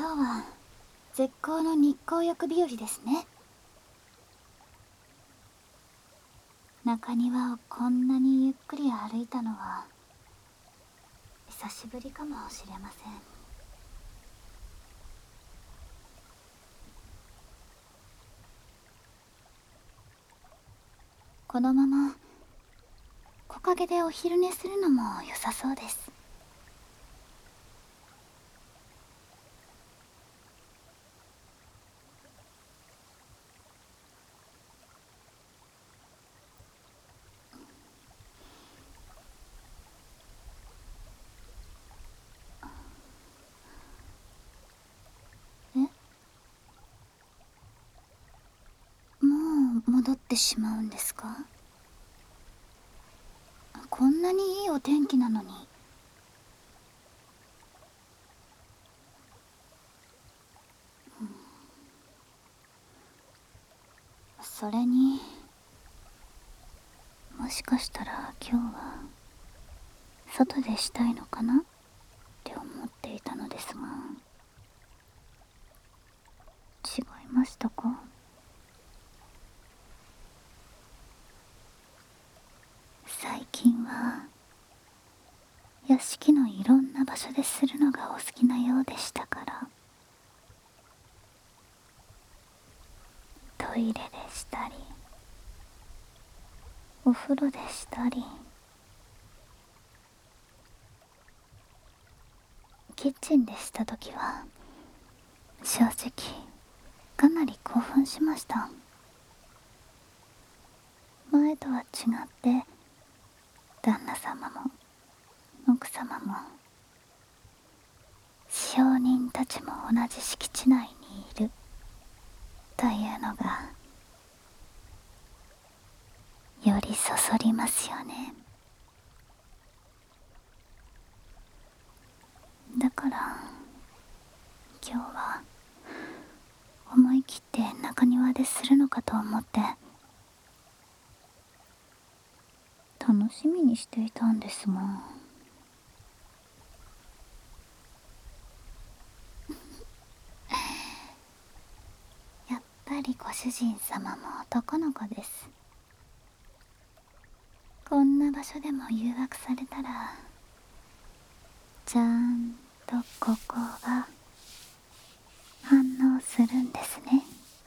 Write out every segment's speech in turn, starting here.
今日は絶好の日光浴日和ですね。中庭をこんなにゆっくり歩いたのは久しぶりかもしれません。このまま木陰でお昼寝するのも良さそうです。え、もう戻ってしまうんですか？こんなにいいお天気なのに。それに、もしかしたら今日は外でしたいのかなって思っていたのですが、違いましたか？最近は屋敷のいろんな場所でするのがお好きなようでしたから、トイレでしたりお風呂でしたりキッチンでした時は正直かなり興奮しました。前とは違って旦那様も奥様も使用人たちも同じ敷地内にいるというのがよりそそりますよね。だから今日は思い切って中庭でするのかと思って楽しみにしていたんですが、やっぱりご主人様も男の子です。こんな場所でも誘惑されたらちゃんとここが反応するんですね。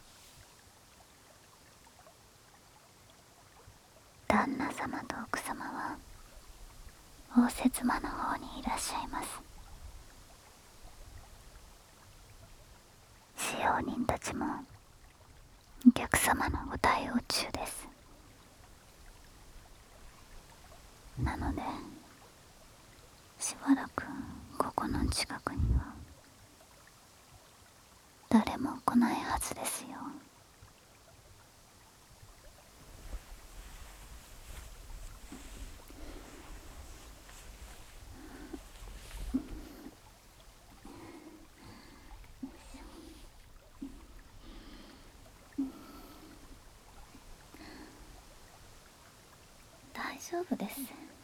旦那様と奥様は応接間の方にいらっしゃいます。使用人たちもお客様のご対応中です。なのでしばらくここの近くには誰も来ないはずですよ。大丈夫です。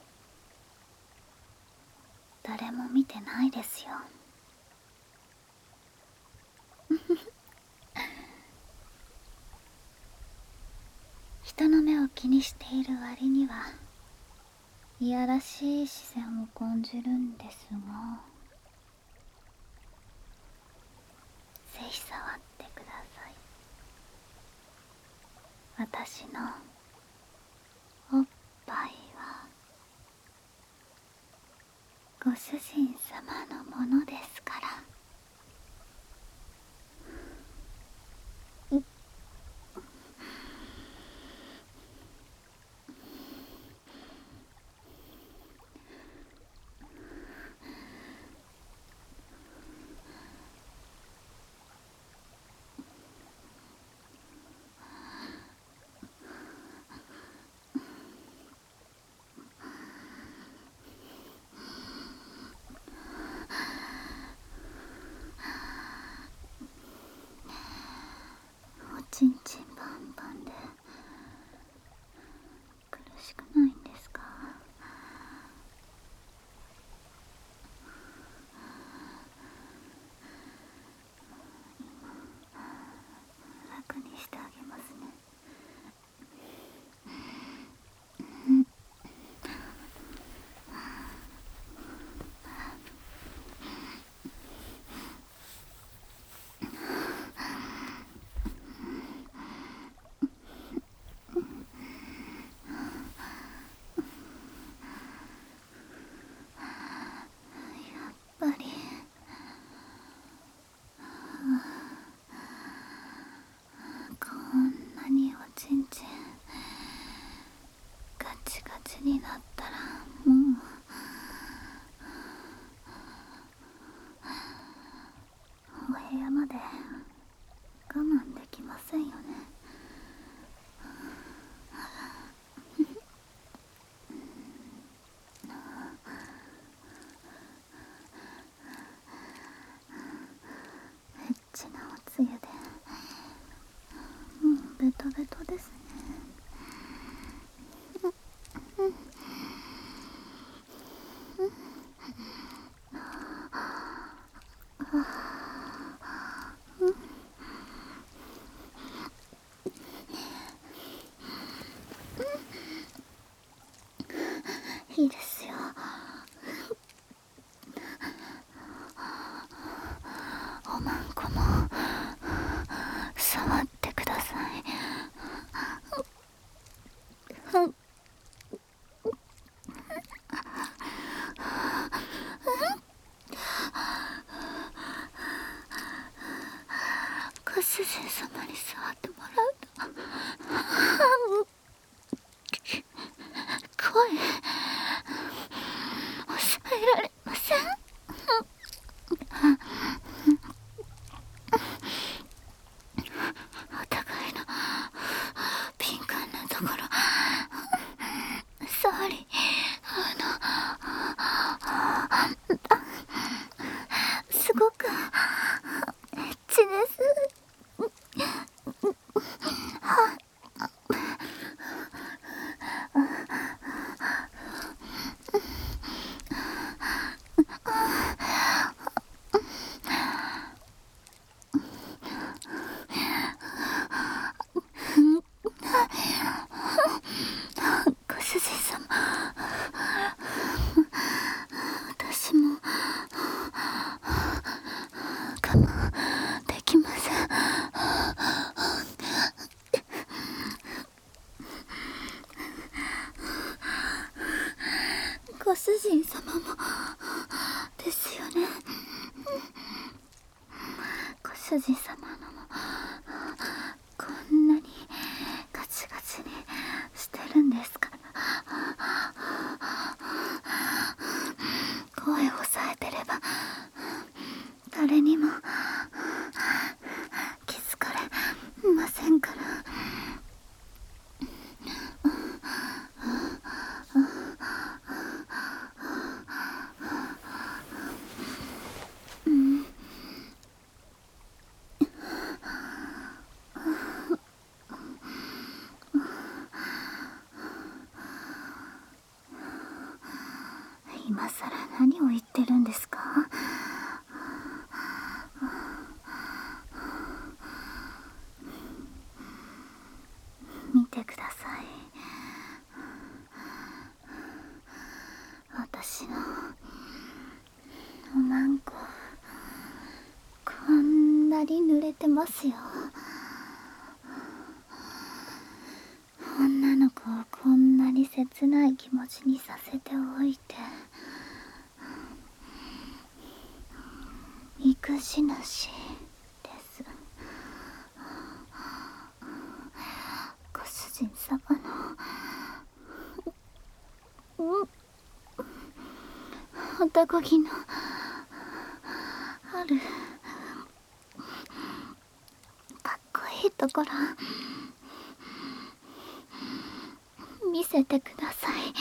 誰も見てないですよ。人の目を気にしている割にはいやらしい視線を感じるんですが、ぜひ触ってください。私のおっぱいはご主人様のものですから。おちんちんパンパンで苦しくないんですか？ 主人様に座ってもらうと声抑えられません。お互いの敏感なところ触りすごくエッチです。ご主人様、私も我慢できません。ご主人様もですよね。ご主人様のもこんなにガチガチにしてるんですから。声を抑えてれば誰にも気づかれませんから。今さら何を言ってるんですか？見てください。私のおまんここんなに濡れてますよ。女の子をこんなに切ない気持ちにさせておいて、育児主です。ご主人様の男気のあるかっこいいところ見せてください。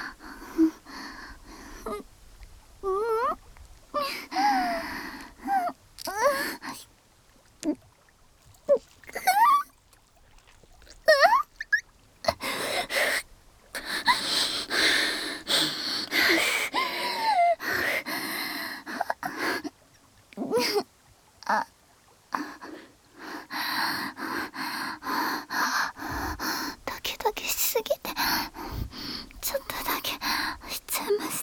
ドキドキしすぎてちょっとだけしちゃいました。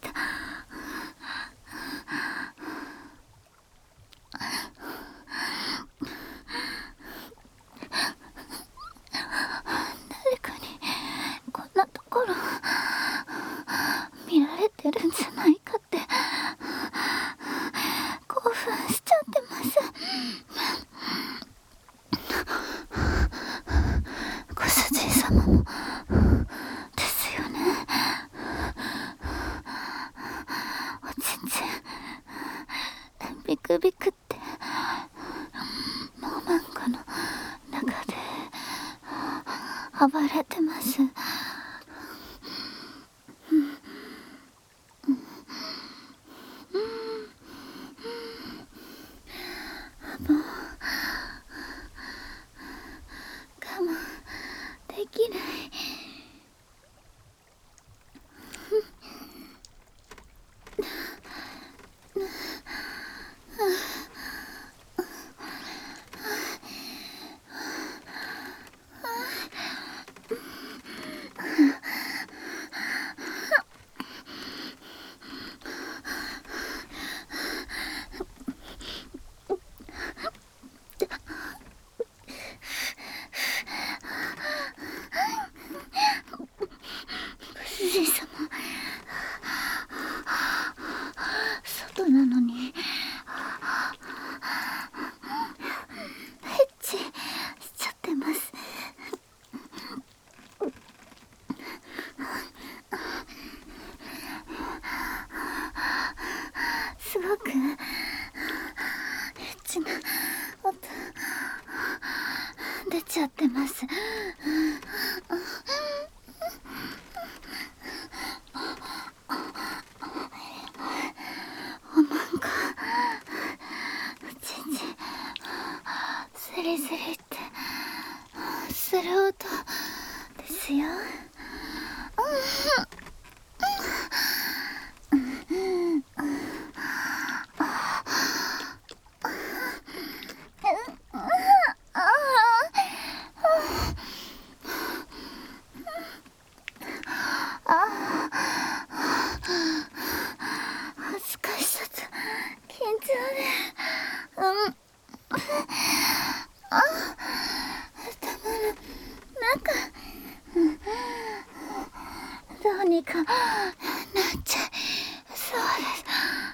誰かにこんなところ見られてるんじゃないかって興奮しちゃってます。ご主人様もですよね。おちんちんビクビクってもうマンコの中で暴れてます。もう我慢できない。 すごくエッチな音出ちゃってます。おまんこおちんちんスリスリってする音ですよ。恥ずかしさと緊張で頭の中どうにかなっちゃいそうです。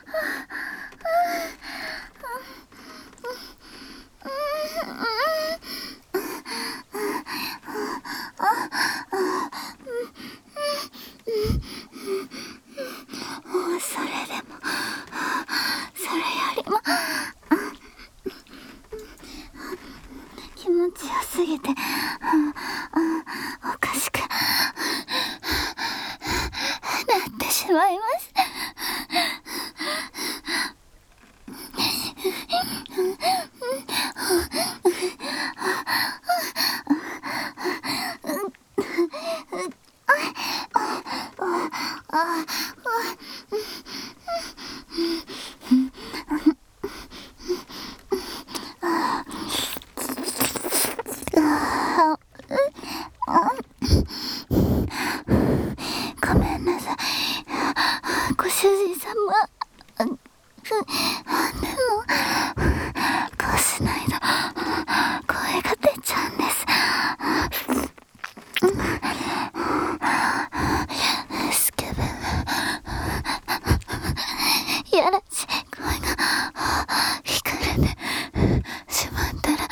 それでもそれよりも気持ちよすぎておかしくなってしまいます。ごめんなさい、ご主人様。でもこうしないと声が出ちゃうんです。スケベいやらしい声が聞かれてしまったら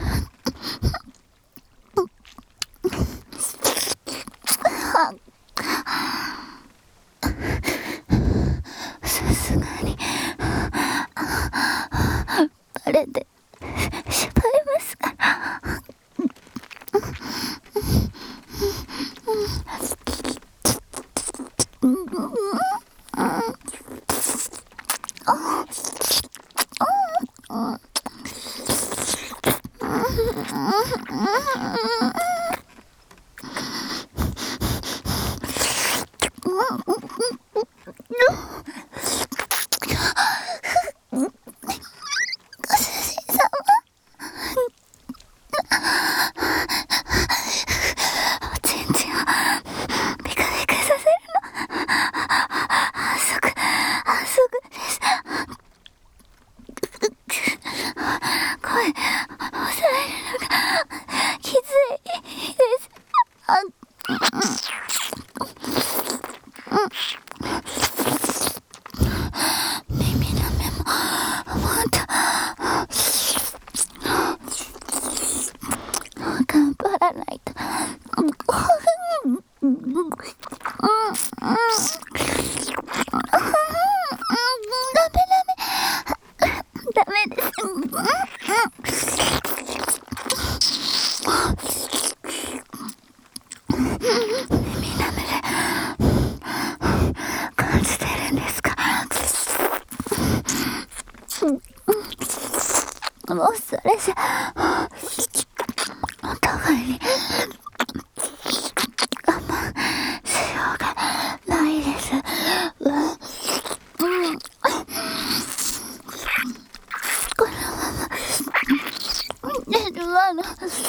さすがにバレてしまいますから。頑張らないと。ダメです。耳舐めで感じてるんですか？もうそれじゃお互いに我慢しようがないです。このまま寝るわの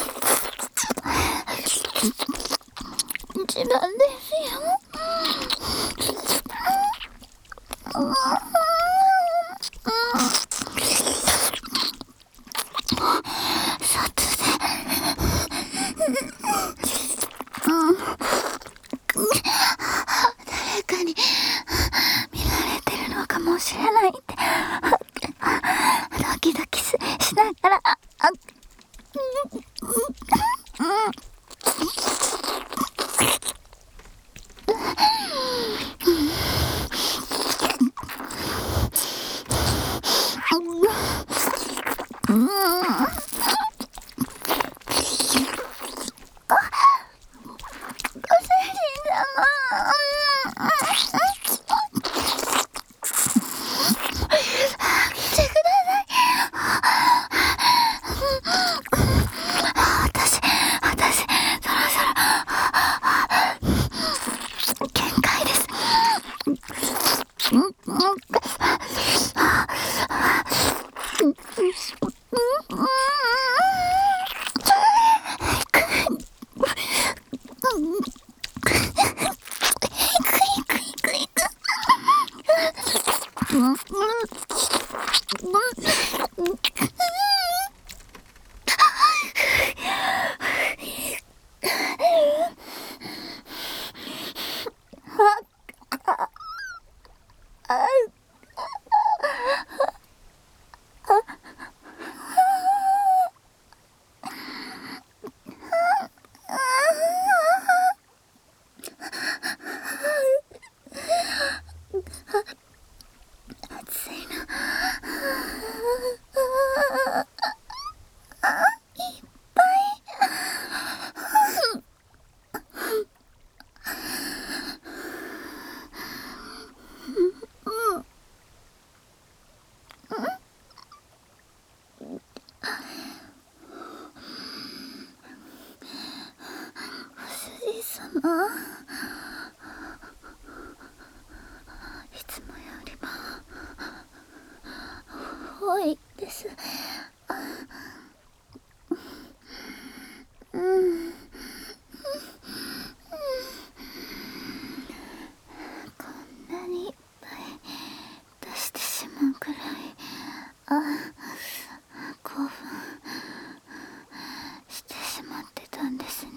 一番ですよ。誰かに見られてるのかもしれないってドキドキしながらいつもよりも多いです。こんなにいっぱい出してしまうくらい興奮してしまってたんですね。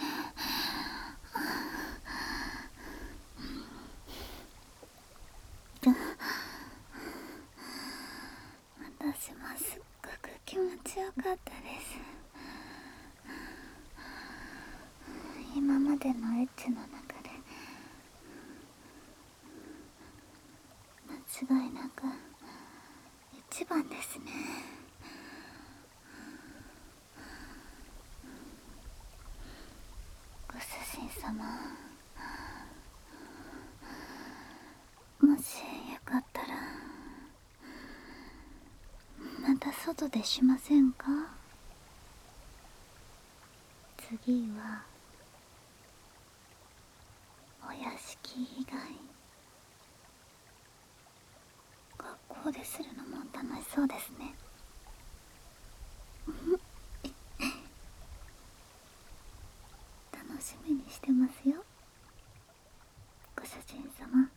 私もすっごく気持ちよかったです。今までのエッチの中で間違いなく一番ですね。ご主人様、もしよかったらまた外でしませんか？次はお屋敷以外学校でするのも楽しそうですね。楽しみにしてますよ、ご主人様。